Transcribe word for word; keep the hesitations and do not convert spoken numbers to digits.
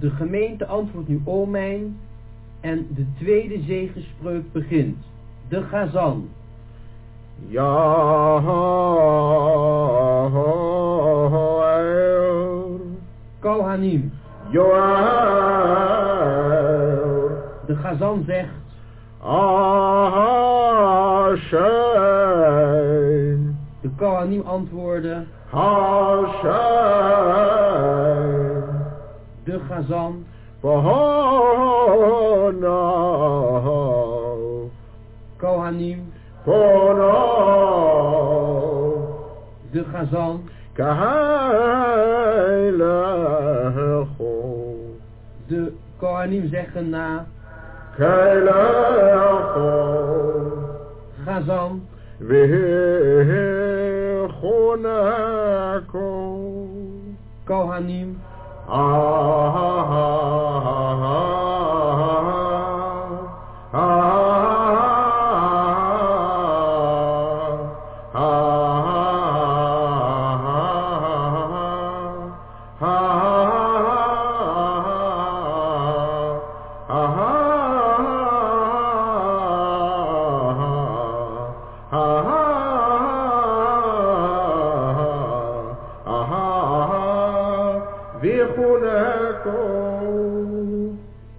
De gemeente antwoordt nu Omijn en de tweede zegenspreuk begint. De Gazan. Ja, Kohanim. Joel. De Gazan zegt. Hashem. De Kohanim antwoorden. Hashem. De Gazan. Pono. Kohanim. Pono. De Gazan. Keilecho. De Kohanim zeggen na. Keilecho. Gazan. Vechoneko. Kohanim. Ah.